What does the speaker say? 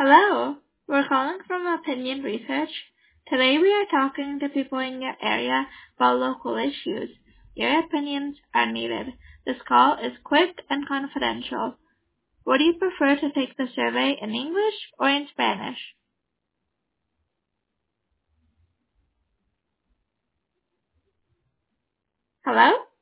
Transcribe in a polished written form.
Hello, we're calling from Opinion Research. Today we are talking to people in your area about local issues. Your opinions are needed. This call is quick and confidential. Would you prefer to take the survey in English or in Spanish? Hello?